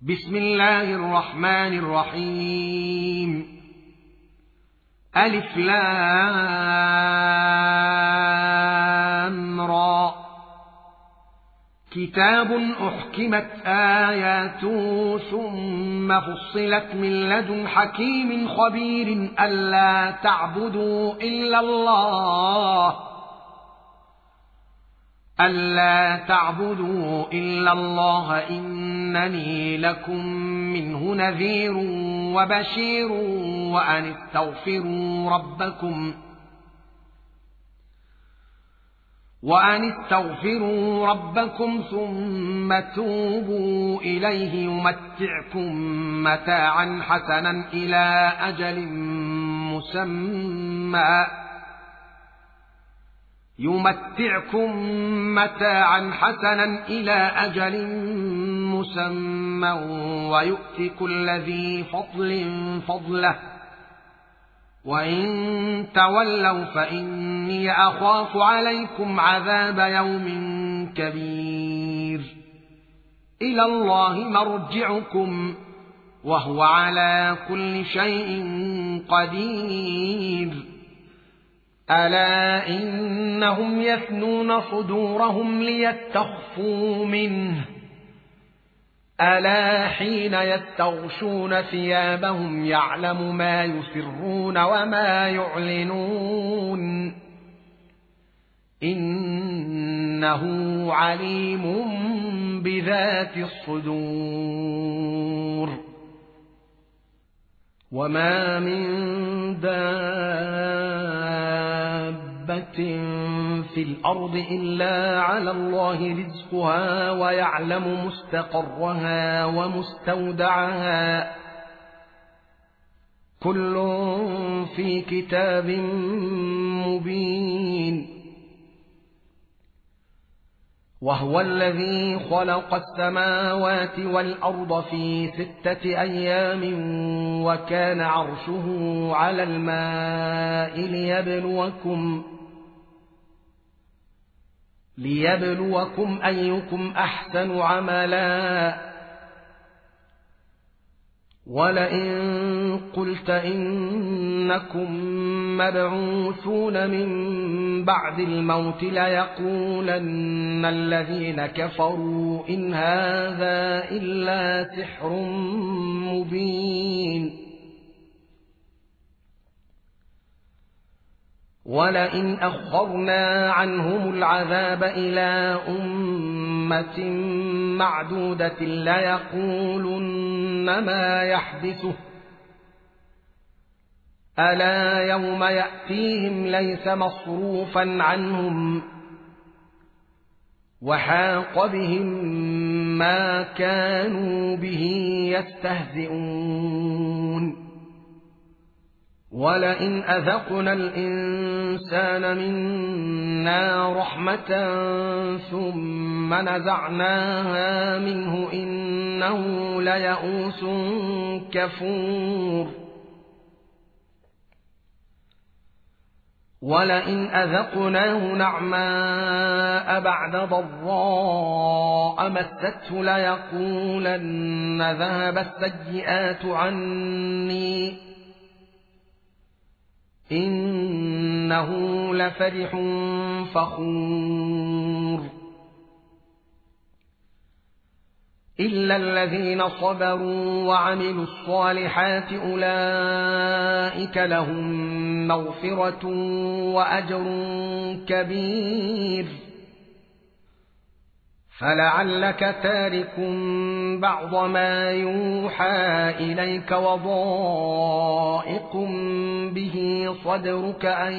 بسم الله الرحمن الرحيم. ألف لام را. كتاب أحكمت آياته ثم فصلت من لدن حكيم خبير ألا تعبدوا إلا الله إنني لكم منه نذير وبشير وأن استغفروا ربكم ثم توبوا إليه يمتعكم متاعا حسنا إلى أجل مسمى ويؤت كل ذي فضل فضله وإن تولوا فإني أخاف عليكم عذاب يوم كبير. إلى الله مرجعكم وهو على كل شيء قدير. ألا إنهم يثنون صدورهم ليستخفوا منه ألا حين يستغشون ثيابهم يعلم ما يسرون وما يعلنون إنه عليم بذات الصدور. وما من دابة في الأرض إلا على الله رزقها ويعلم مستقرها ومستودعها كل في كتاب مبين. وهو الذي خلق السماوات والأرض في 6 أيام وكان عرشه على الماء ليبلوكم أيكم أحسن عملا. ولئن قلت إنكم مبعوثون من بعد الموت ليقولن الذين كفروا إن هذا إلا سحر مبين. ولئن أخرنا عنهم العذاب إلى أمة معدودة ليقولن ما يحدثه ألا يوم يأتيهم ليس مصروفا عنهم وحاق بهم ما كانوا به يستهزئون. ولئن أذقنا الإنسان منا رحمة ثم نزعناها منه إنه ليئوس كفور. ولئن أذقناه نعماء بعد ضراء مسته ليقولن ذهب السيئات عني إنه لفرح فخور. إلا الذين صبروا وعملوا الصالحات أولئك لهم مغفرة وأجر كبير. فلعلك تارك بعض ما يوحى إليك وضائق به صدرك أن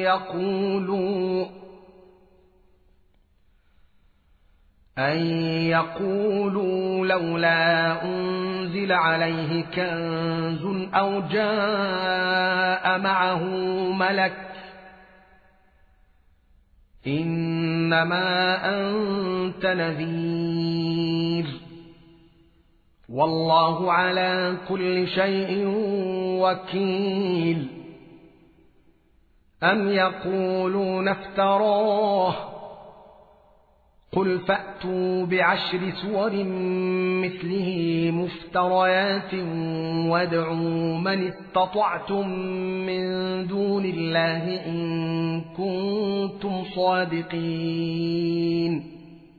يقولوا لولا أنزل عليه كنز أو جاء معه ملك إنما أنت نذير والله على كل شيء وكيل. أم يقولون افتراه قل فأتوا بعشر سور مثله مفتريات وادعوا من استطعتم من دون الله إن كنتم صادقين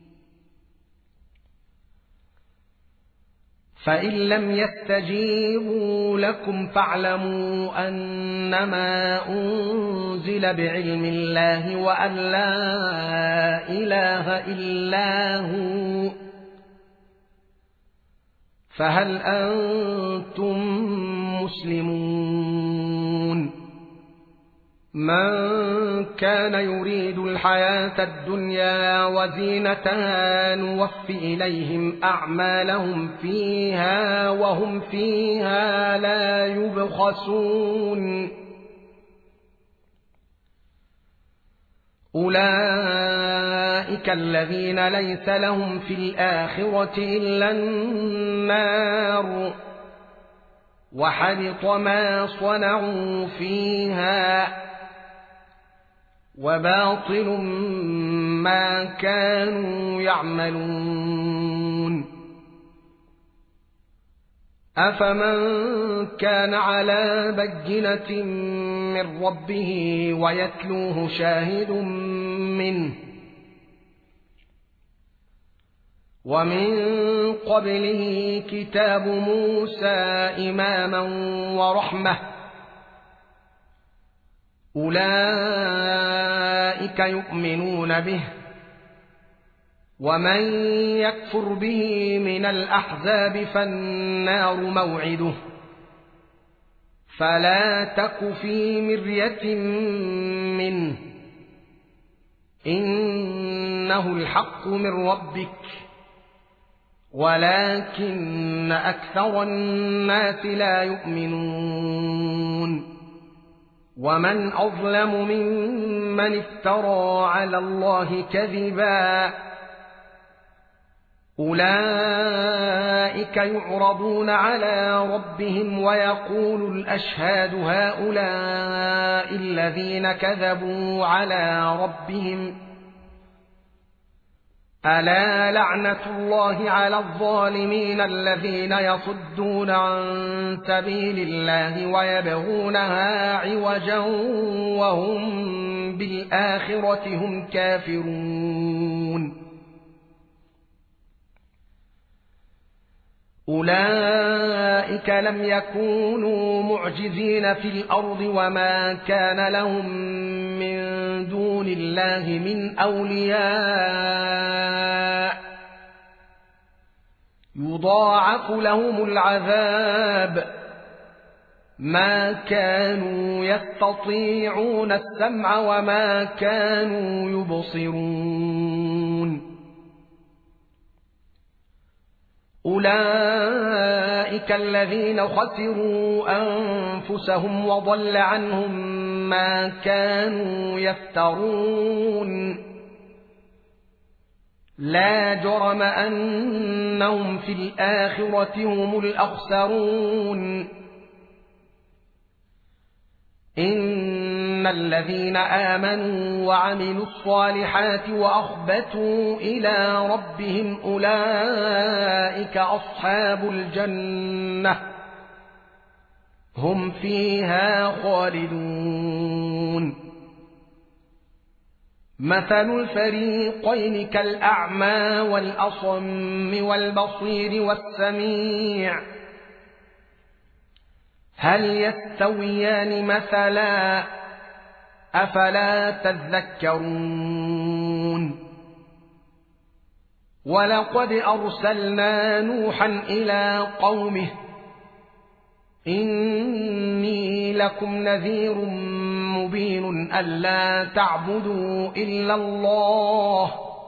فإن لم يستجيبوا لكم فاعلموا أنما أنزل بعلم الله وأن لا إله إلا هو فهل أنتم مسلمون من كان يريد الحياة الدنيا وزينتها نوفي إليهم أعمالهم فيها وهم فيها لا يبخسون أولئك الذين ليس لهم في الآخرة إلا النار وحبط ما صنعوا فيها وباطل ما كانوا يعملون أفمن كان على بينة من ربه ويتلوه شاهد منه ومن قبله كتاب موسى إماما ورحمة أولئك يؤمنون به ومن يكفر به من الأحزاب فالنار موعده فلا تك في مرية منه إنه الحق من ربك ولكن أكثر الناس لا يؤمنون ومن أظلم ممن افترى على الله كذبا أولئك يعرضون على ربهم ويقول الأشهاد هؤلاء الذين كذبوا على ربهم ألا لعنة الله على الظالمين الذين يصدون عن سبيل الله ويبغونها عوجا وهم بالآخرة هم كافرون أولئك لم يكونوا معجزين في الأرض وما كان لهم من دون الله من أولياء يضاعف لهم العذاب ما كانوا يستطيعون السمع وما كانوا يبصرون أولئك الذين خسروا أنفسهم وضل عنهم ما كانوا يفترون لا جرم أنهم في الآخرة هم الأخسرون إن الذين آمنوا وعملوا الصالحات وأخبتوا إلى ربهم أولئك أصحاب الجنة هم فيها خالدون مثل الفريقين كالأعمى والأصم والبصير والسميع هل يستويان مثلا أفلا تذكرون ولقد أرسلنا نوحا إلى قومه إني لكم نذير مبين ألا تعبدوا إلا الله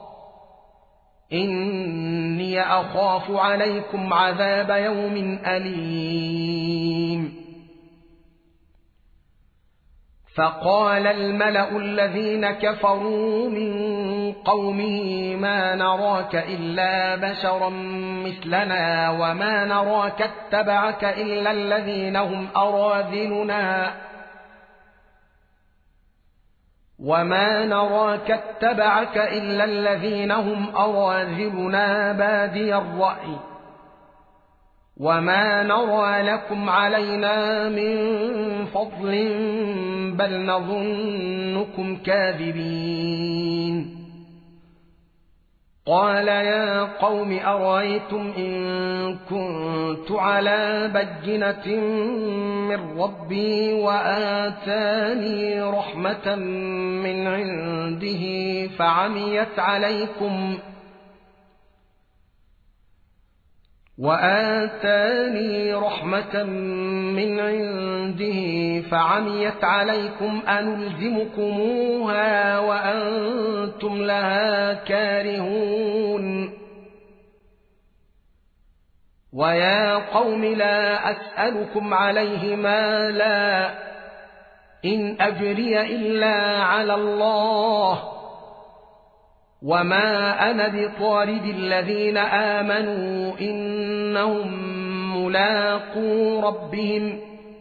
إني أخاف عليكم عذاب يوم أليم فقال الملأ الذين كفروا من قومه ما نراك إلا بشرا مثلنا وما نراك اتبعك إلا الذين هم أراذلنا بادي الرأي وما نرى لكم علينا من فضل بل نظنكم كاذبين قال يا قوم أرأيتم إن كنت على بينة من ربي وآتاني رحمة من عنده فعميت عليكم أنلزمكموها وأنتم لها كارهون ويا قوم لا أسألكم عليه مالا إن أجري إلا على الله وما أنا بطارد الذين آمنوا إنهم ملاقو ربهم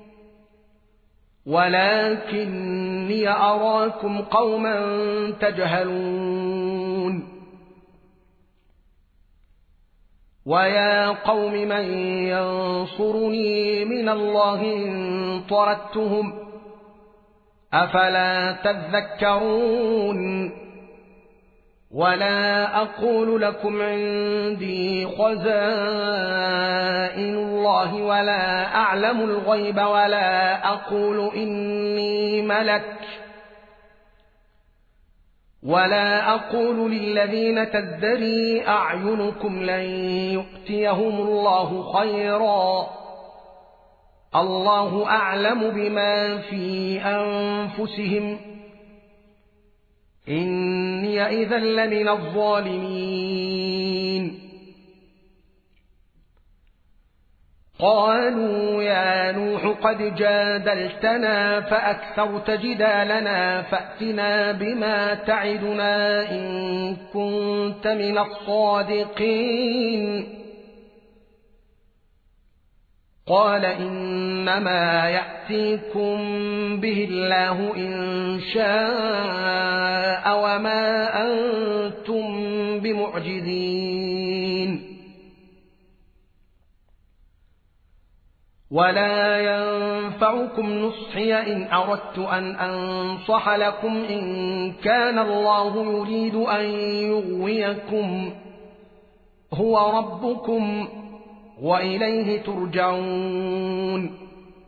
ولكني أراكم قوما تجهلون ويا قوم من ينصرني من الله إن طردتهم أفلا تذكرون ولا أقول لكم عندي خزائن الله ولا أعلم الغيب ولا أقول إني ملك ولا أقول للذين تزدري أعينكم لن يؤتيهم الله خيرا الله أعلم بما في أنفسهم إني إذا لمن الظالمين قالوا يا نوح قد جادلتنا فأكثرت جدالنا فأتنا بما تعدنا إن كنت من الصادقين قال إنما يأتيكم به الله إن شاء وما أنتم بمعجزين ولا ينفعكم نصحي إن أردت أن أنصح لكم إن كان الله يريد أن يغويكم هو ربكم وإليه ترجعون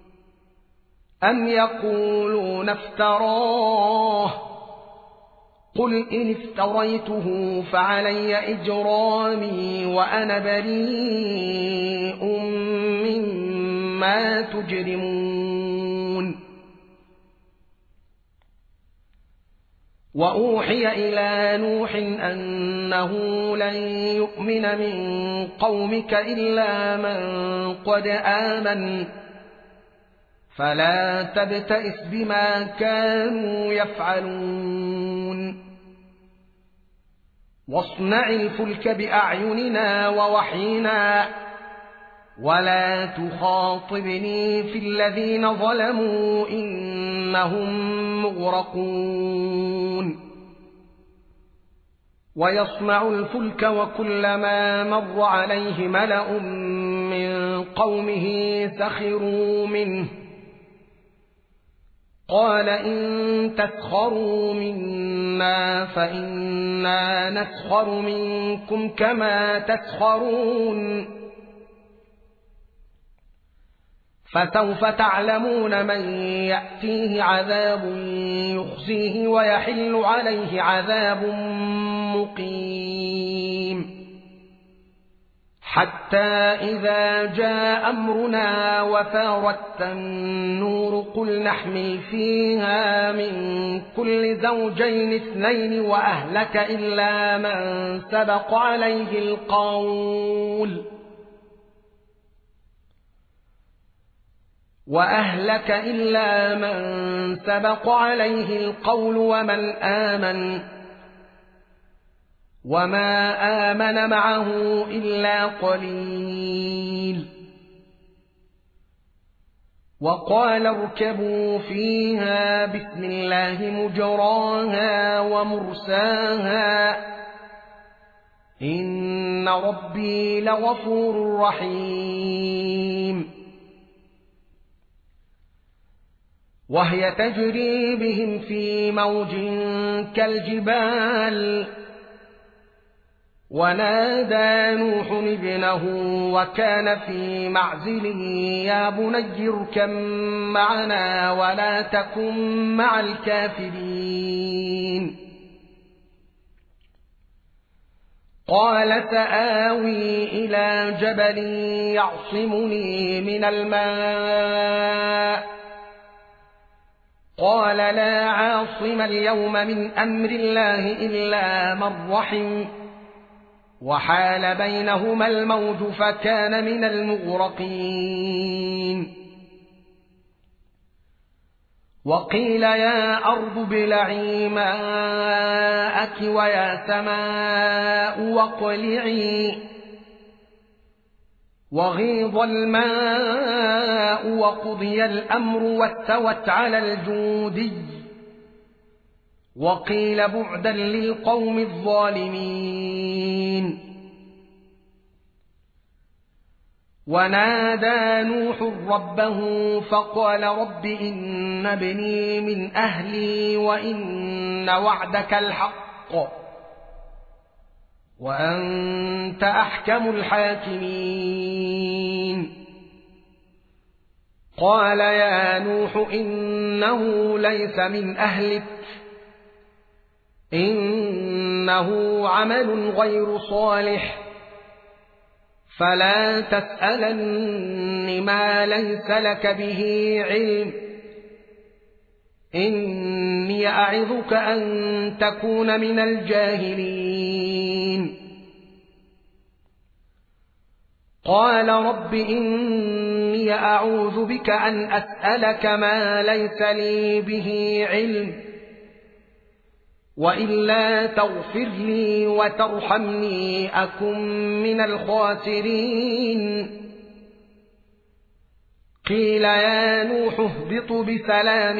أم يقولون افتراه قل إن افتريته فعلي إجرامي وأنا بريء مما تجرمون وأوحي إلى نوح أنه لن يؤمن من قومك إلا من قد آمن فلا تبتئس بما كانوا يفعلون واصنع الفلك بأعيننا ووحينا ولا تخاطبني في الذين ظلموا إنهم مغرقون ويصنع الفلك وكلما مر عليه ملأ من قومه سخروا منه قال إن تسخروا منا فإنا نسخر منكم كما تسخرون فسوف تعلمون من يأتيه عذاب يخزيه ويحل عليه عذاب مقيم حتى إذا جاء أمرنا وفارت النور قل نحمل فيها من كل زوجين اثنين وأهلك إلا من سبق عليه القول ومن آمن وما آمن معه إلا قليل وقال اركبوا فيها بسم الله مجراها ومرساها إن ربي لغفور رحيم وهي تجري بهم في موج كالجبال. ونادى نوح ابنه وكان في معزل يا بني اركب معنا ولا تكن مع الكافرين. قال سآوي إلى جبل يعصمني من الماء. قال لا عاصم اليوم من أمر الله إلا من رحم. وحال بينهما الموج فكان من المغرقين. وقيل يا أرض ابلعي ماءك ويا سماء واقلعي. وغيض الماء وقضي الأمر واستوت على الجودي. وقيل بعدا للقوم الظالمين. ونادى نوح ربه فقال رب إن ابني من أهلي وإن وعدك الحق وأنت أحكم الحاكمين. قال يا نوح إنه ليس من أهلك إنه عمل غير صالح فلا تسألن ما ليس لك به علم إني أعظك أن تكون من الجاهلين. قال رب إني أعوذ بك أن أسألك ما ليس لي به علم وإلا تغفر لي وترحمني أكن من الخاسرين. قيل يا نوح اهبط بسلام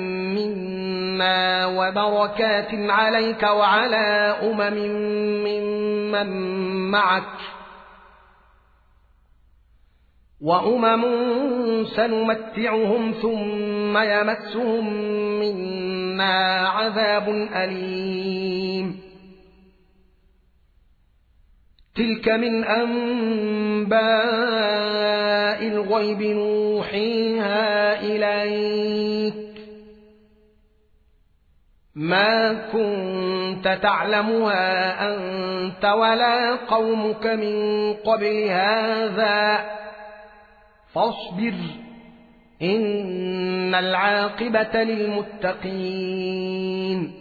منا وبركات عليك وعلى ممن معك وأمم سنمتعهم ثم يمسهم منا عذاب أليم. تلك من أنباء الغيب نوحيها إليك ما كنت تعلمها أنت ولا قومك من قبل هذا فاصبر إن العاقبة للمتقين.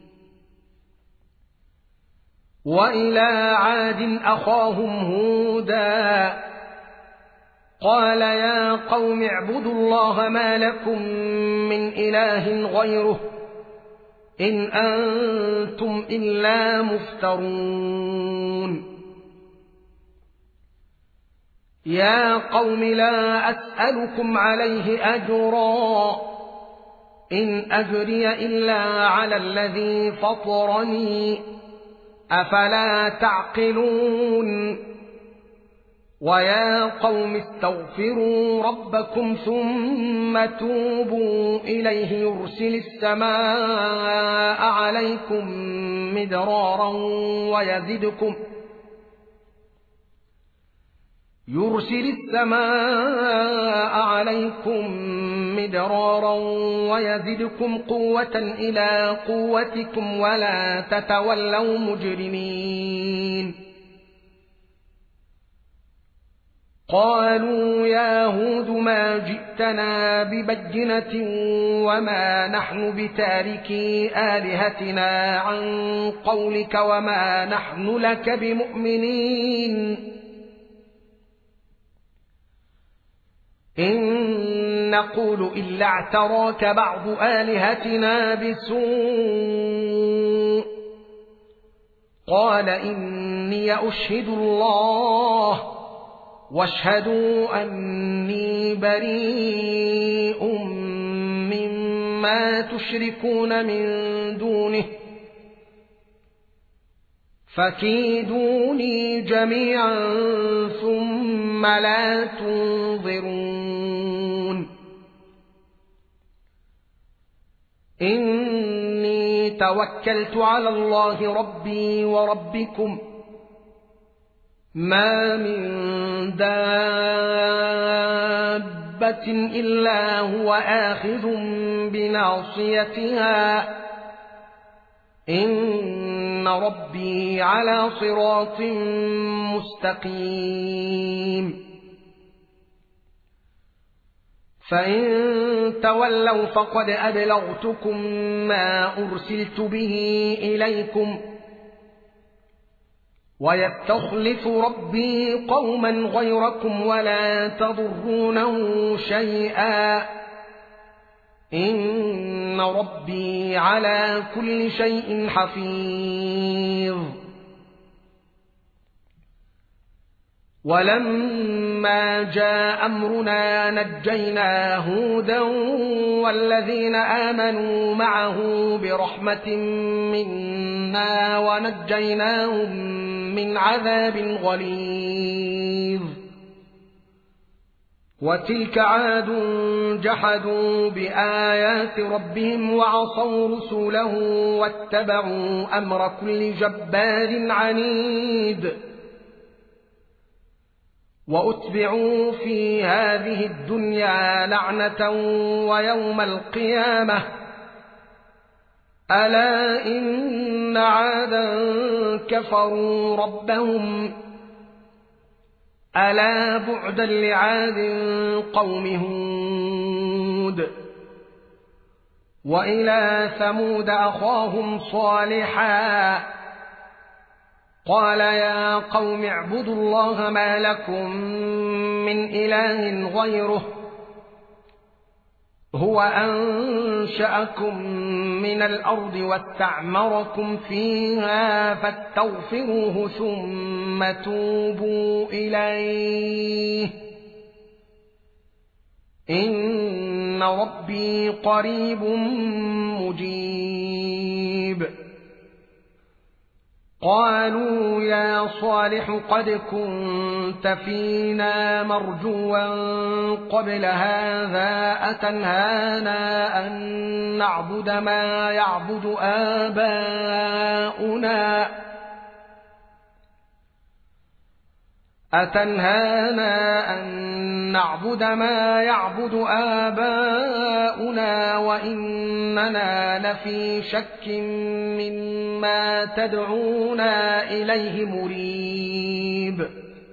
وإلى عاد أخاهم هودا قال يا قوم اعبدوا الله ما لكم من إله غيره إن أنتم إلا مفترون. يا قوم لا أسألكم عليه أجرا إن أجري إلا على الذي فطرني أفلا تعقلون. ويا قوم استغفروا ربكم ثم توبوا إليه يرسل السماء عليكم مدرارا ويزدكم قوة إلى قوتكم ولا تتولوا مجرمين. قالوا يا هود ما جئتنا ببينة وما نحن بتاركي آلهتنا عن قولك وما نحن لك بمؤمنين إن نقول إلا اعتراك بعض آلهتنا بسوء. قال إني أشهد الله واشهدوا أني بريء مما تشركون من دونه فكيدوني جميعا ثم لا تنظرون. إني توكلت على الله ربي وربكم ما من دابة إلا هو آخذ بناصيتها إن ربي على صراط مستقيم فإن تولوا فقد أبلغتكم ما أرسلت به إليكم ويستخلف ربي قوما غيركم ولا تضرونه شيئا إن ربي على كل شيء حفيظ ولما جاء أمرنا نجينا هودا والذين آمنوا معه برحمة منا ونجيناهم من عذاب غليظ وتلك عاد جحدوا بآيات ربهم وعصوا رسله واتبعوا أمر كل جبار عنيد وأتبعوا في هذه الدنيا لعنة ويوم القيامة ألا إن عادا كفروا ربهم ألا بعدا لعاد قوم هود وإلى ثمود أخاهم صالحا قال يا قوم اعبدوا الله ما لكم من إله غيره هو أنشأكم من الأرض واستعمركم فيها فاستغفروه ثم توبوا إليه إن ربي قريب مجيب قالوا يا صالح قد كنت فينا مرجوا قبل هذا أتنهانا أن نعبد ما يعبد آباؤنا وإننا لفي شك مما تدعونا إليه مريب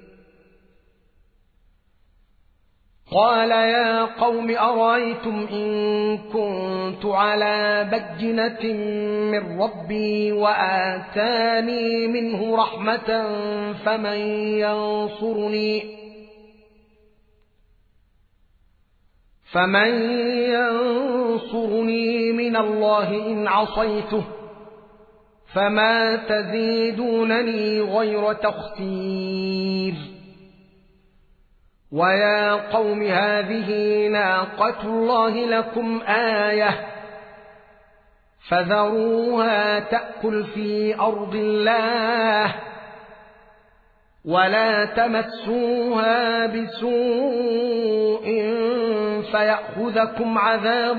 قال يا قوم أرأيتم إن كنت على بينة من ربي وآتاني منه رحمة فمن ينصرني من الله إن عصيته فما تزيدونني غير تخسير ويا قوم هذه ناقة الله لكم آية فذروها تأكل في أرض الله ولا تمسوها بسوء فيأخذكم عذاب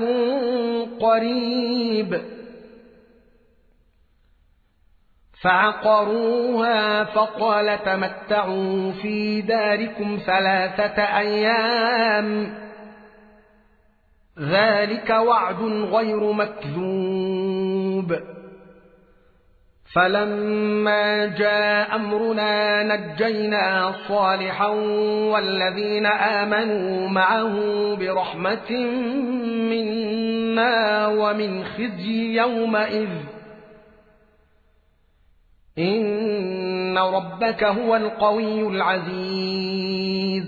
قريب فعقروها فقال تمتعوا في داركم 3 أيام ذلك وعد غير مكذوب فلما جاء أمرنا نجينا صالحا والذين آمنوا معه برحمة منا ومن خزي يومئذ إن ربك هو القوي العزيز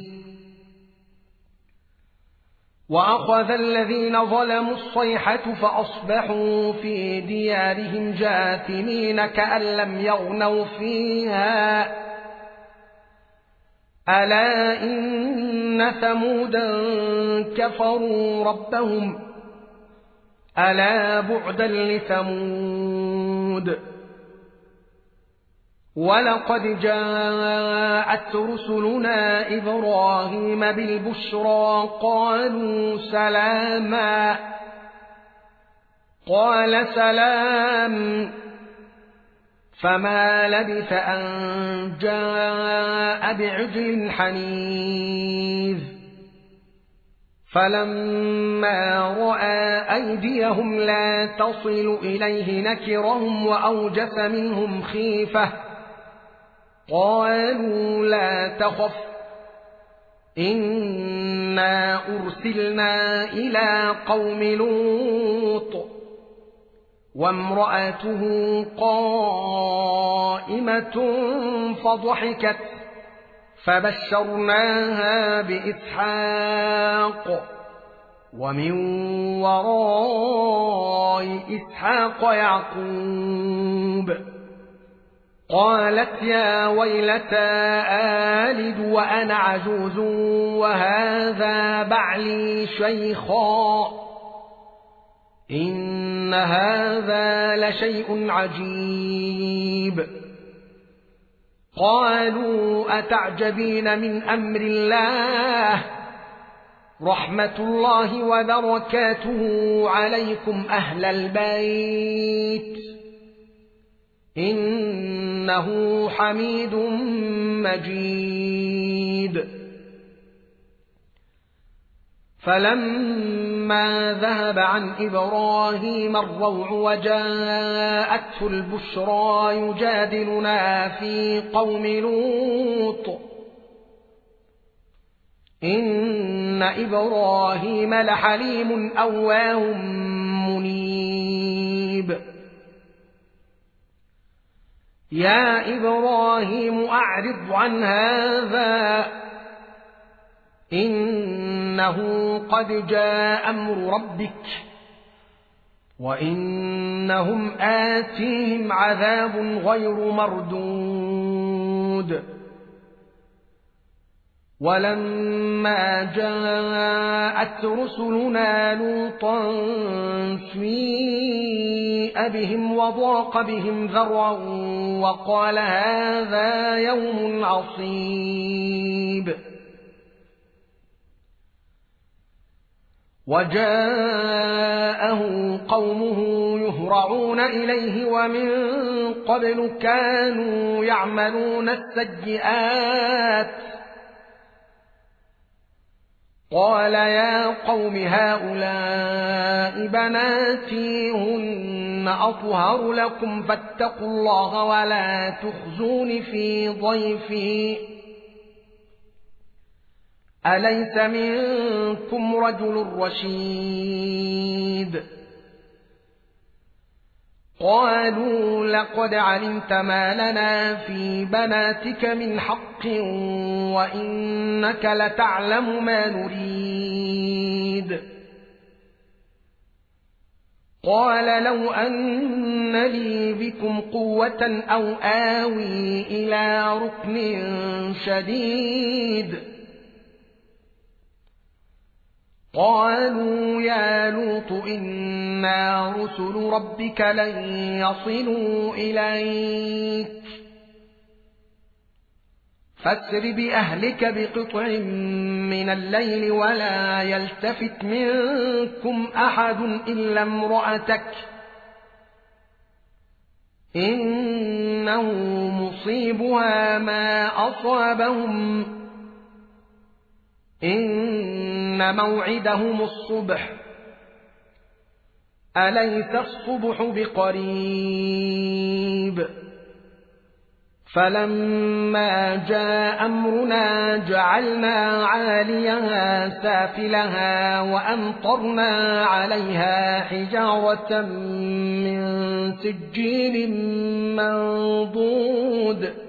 وأخذ الذين ظلموا الصيحة فأصبحوا في ديارهم جاثمين كأن لم يغنوا فيها ألا إن ثمودا كفروا ربهم ألا بعدا لثمود ولقد جاءت رسلنا إبراهيم بالبشرى قالوا سلاما قال سلام. فما لبث أن جاء بعجل حنيذ. فلما رأى أيديهم لا تصل إليه نكرهم وأوجس منهم خيفة. قالوا لا تخف إنا أرسلنا إلى قوم لوط وامرأته قائمة فضحكت فبشرناها بإسحاق ومن وراء إسحاق يعقوب. قالت يا ويلتى آلد وأنا عجوز وهذا بعلي شيخا إن هذا لشيء عجيب. قالوا أتعجبين من أمر الله رحمة الله وبركاته عليكم أهل البيت إنه حميد مجيد. فلما ذهب عن إبراهيم الروع وجاءته البشرى يجادلنا في قوم لوط إن إبراهيم لحليم أواه منيب. يا إبراهيم أعرض عن هذا إنه قد جاء أمر ربك وإنهم آتيهم عذاب غير مردود. ولما جاءت رسلنا لوطا سيء بهم وضاق بهم ذرعا وقال هذا يوم عصيب. وجاءه قومه يهرعون إليه ومن قبل كانوا يعملون السيئات. قال يا قوم هؤلاء بناتي هن أطهر لكم فاتقوا الله ولا تخزون في ضيفي أليس منكم رجل رشيد. قالوا لقد علمت ما لنا في بناتك من حق وإنك لتعلم ما نريد. قال لو أن لي بكم قوة أو آوي إلى ركن شديد. قالوا يا لوط إنا رسل ربك لن يصلوا إليك فاسر بأهلك بقطع من الليل ولا يلتفت منكم أحد إلا امرأتك إنه مصيبها ما أصابهم إن موعدهم الصبح أليس الصبح بقريب. فلما جاء أمرنا جعلنا عاليها سافلها وأمطرنا عليها حجارة من سجيل منضود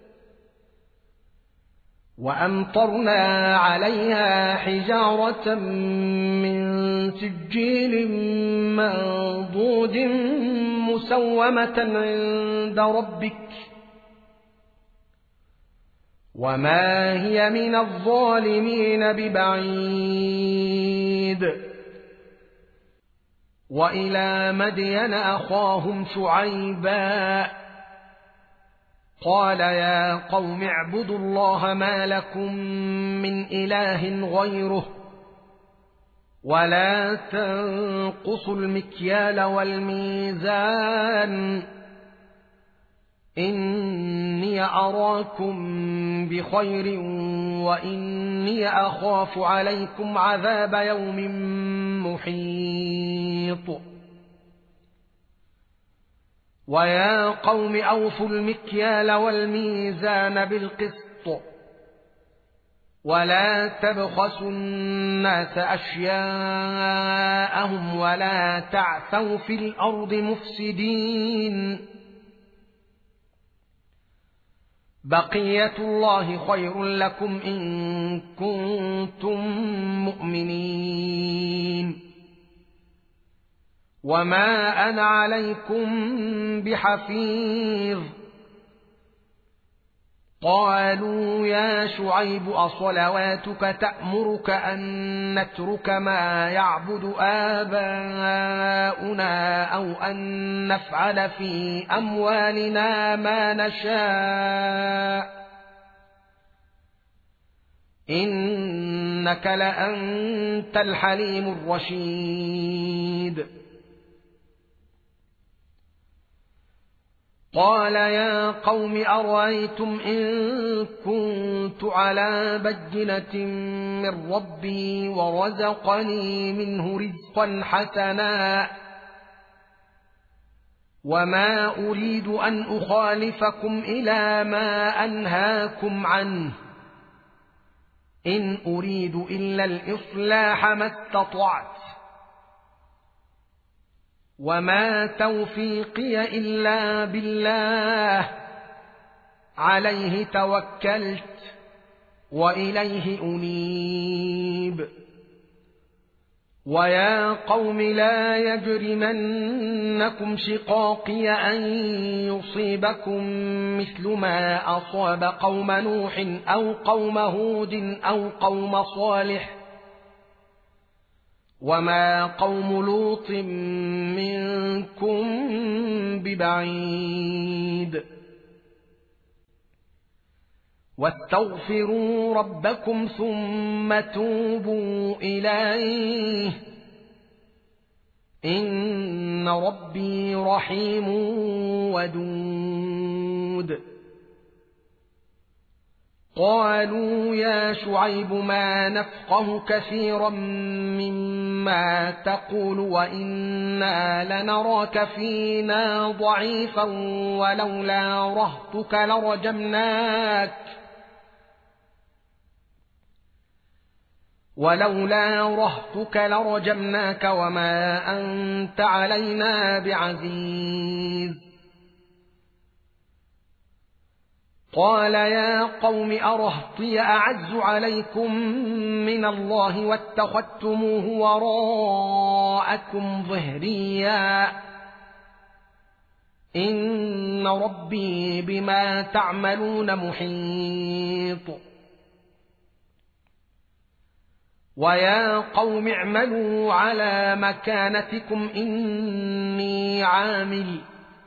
مسومة عند ربك وما هي من الظالمين ببعيد. وإلى مدين أخاهم شعيبا قال يا قوم اعبدوا الله ما لكم من إله غيره ولا تنقصوا المكيال والميزان إني أراكم بخير وإني أخاف عليكم عذاب يوم محيط ويا قوم أوفوا المكيال والميزان بالقسط ولا تبخسوا الناس أشياءهم ولا تعثوا في الأرض مفسدين بقية الله خير لكم إن كنتم مؤمنين وما أنا عليكم بحفيظ قالوا يا شعيب أصلواتك تأمرك أن نترك ما يعبد آباؤنا أو أن نفعل في أموالنا ما نشاء إنك لأنت الحليم الرشيد قال يا قوم أرأيتم إن كنت على بينة من ربي ورزقني منه رزقا حسنا وما أريد أن أخالفكم إلى ما أنهاكم عنه إن أريد إلا الإصلاح ما استطعت وما توفيقي إلا بالله عليه توكلت وإليه أنيب ويا قوم لا يجرمنكم شقاقي أن يصيبكم مثل ما أصاب قوم نوح أو قوم هود أو قوم صالح وما قوم لوط منكم ببعيد واستغفروا ربكم ثم توبوا إليه إن ربي رحيم ودود قالوا يا شعيب ما نفقه كثيرا مما تقول وإنا لنراك فينا ضعيفا ولولا رهتك لرجمناك وما أنت علينا بعزيز قال يا قوم أرهطي أعز عليكم من الله واتخذتموه وراءكم ظهريا إن ربي بما تعملون محيط ويا قوم اعملوا على مكانتكم إني عامل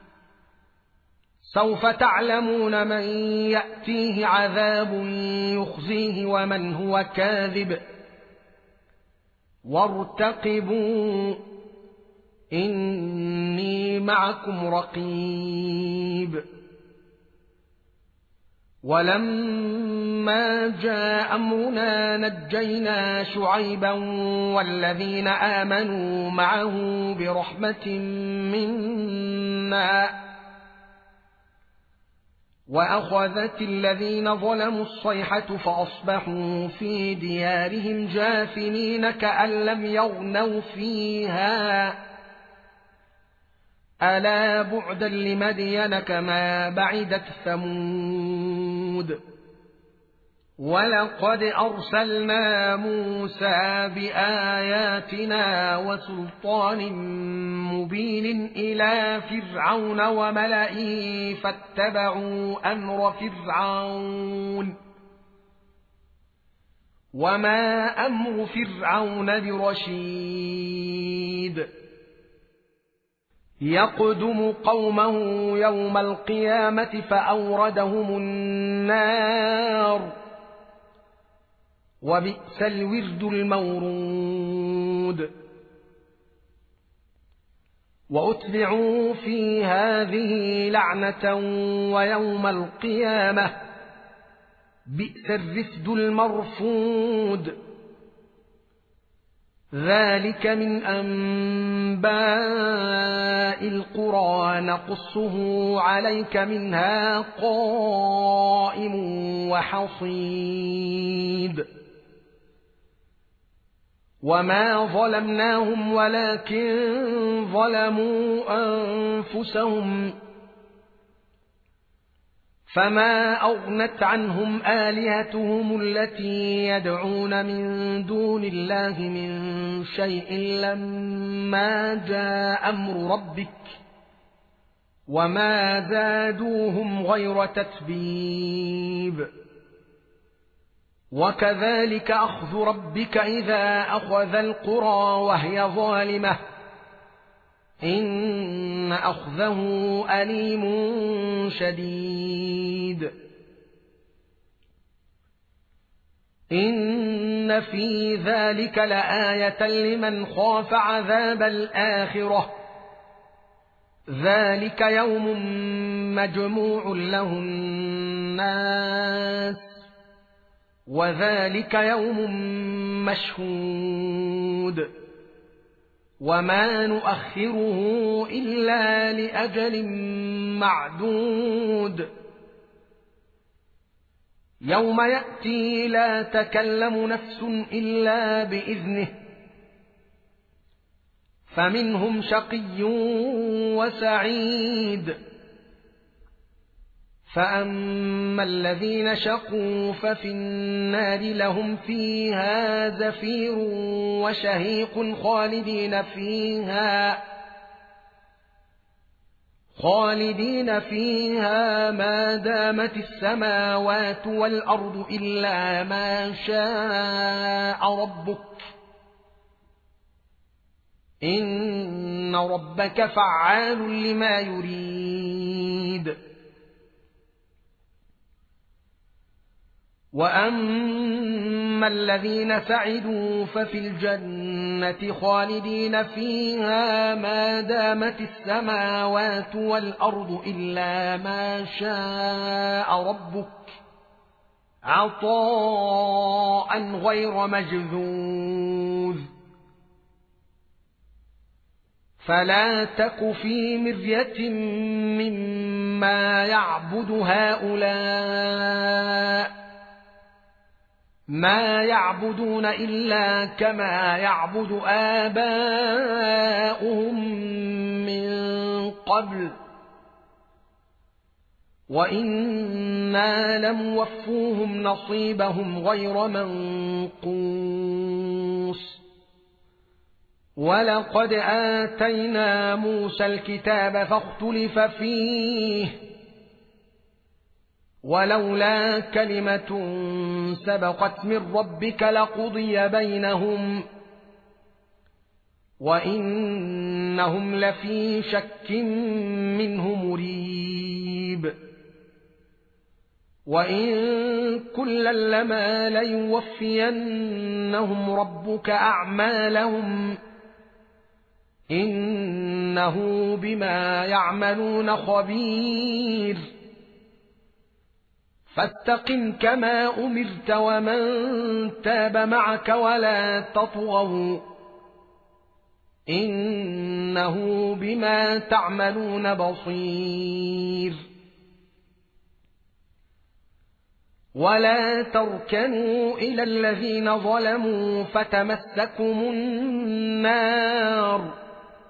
سوف تعلمون من يأتيه عذاب يخزيه ومن هو كاذب وارتقبوا إني معكم رقيب ولما جاء أمرنا نجينا شعيبا والذين آمنوا معه برحمة منا وأخذت الذين ظلموا الصيحة فأصبحوا في ديارهم جاثمين كأن لم يغنوا فيها ألا بعدا لمدين كما بعدت ثمود ولقد أرسلنا موسى بآياتنا وسلطان مبين إلى فرعون وملئه فاتبعوا أمر فرعون وما أمر فرعون برشيد يقدم قومه يوم القيامة فأوردهم النار وبئس الورد المورود وأتبعوا في هذه لعنة ويوم القيامة بئس الرفد المرفود. ذلك من أنباء القرى نقصه عليك منها قائم وحصيد. وما ظلمناهم ولكن ظلموا أنفسهم فما أغنت عنهم آلهتهم التي يدعون من دون الله من شيء لما جاء أمر ربك وما زادوهم غير تتبيب. وكذلك أخذ ربك إذا أخذ القرى وهي ظالمة إن أخذه أليم شديد. إن في ذلك لآية لمن خاف عذاب الآخرة ذلك يوم مجموع له الناس وذلك يوم مشهود وما نؤخره إلا لأجل معدود. يوم يأتي لا تكلم نفس إلا بإذنه فمنهم شقي وسعيد. فأما الذين شقوا ففي النار لهم فيها زفير وشهيق خالدين فيها ما دامت السماوات والأرض إلا ما شاء ربك إن ربك فعال لما يريد. وأما الذين سعدوا ففي الجنة خالدين فيها ما دامت السماوات والأرض إلا ما شاء ربك عطاء غير مجذوذ. فلا تك في مرية مما يعبد هؤلاء ما يعبدون إلا كما يعبد آباؤهم من قبل وإنا لموفوهم نصيبهم غير منقوص. ولقد آتينا موسى الكتاب فاختلف فيه ولولا كلمة سبقت من ربك لقضي بينهم وإنهم لفي شك منه مريب. وإن كلا لما ليوفينهم ربك أعمالهم إنه بما يعملون خبير. فاستقم كما أمرت ومن تاب معك ولا تطغوا إنه بما تعملون بصير. ولا تركنوا إلى الذين ظلموا فتمسكم النار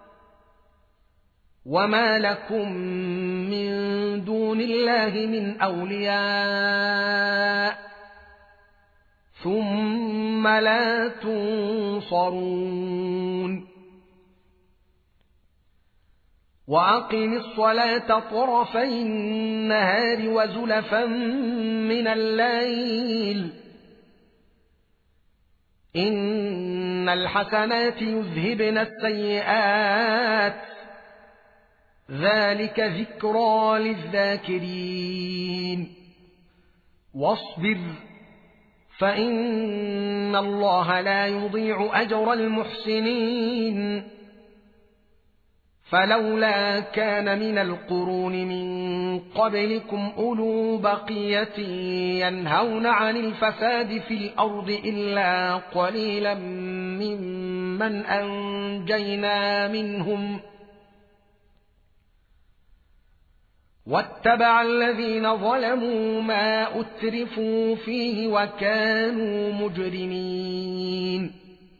وما لكم من دون الله من أولياء ثم لا تنصرون. وأقم الصلاة طرفي النهار وزلفا من الليل إن الحسنات يذهبن السيئات ذلك ذكرى للذاكرين. واصبر فإن الله لا يضيع أجر المحسنين فلولا كان من القرون من قبلكم أولو بقية ينهون عن الفساد في الأرض إلا قليلا ممن أنجينا منهم واتبع الذين ظلموا ما أترفوا فيه وكانوا مجرمين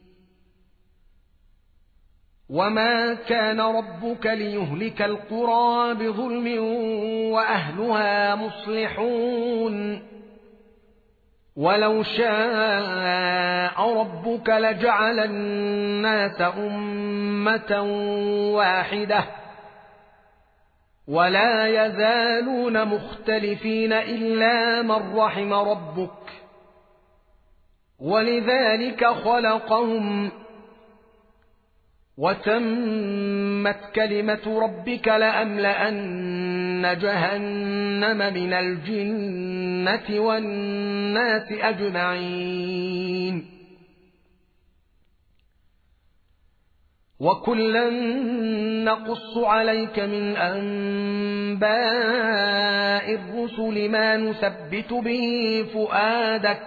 وما كان ربك ليهلك القرى بظلم وأهلها مصلحون ولو شاء ربك لجعل الناس أمة واحدة ولا يزالون مختلفين إلا من رحم ربك ولذلك خلقهم وتمت كلمة ربك لأملأن جهنم من الجنة والناس أجمعين وكلا نقص عليك من أنباء الرسل ما نثبت به فؤادك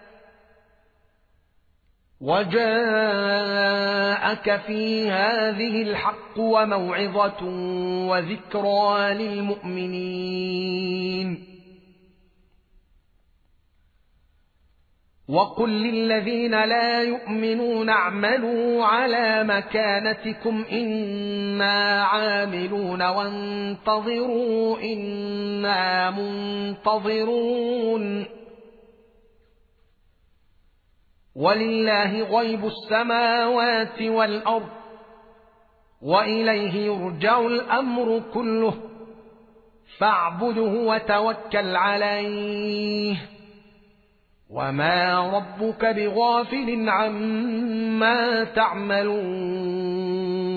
وجاءك في هذه الحق وموعظة وذكرى للمؤمنين وقل للذين لا يؤمنون اعملوا على مكانتكم إنا عاملون وانتظروا إنا منتظرون ولله غيب السماوات والأرض وإليه يرجع الأمر كله فاعبده وتوكل عليه وما ربك بغافل عما تعملون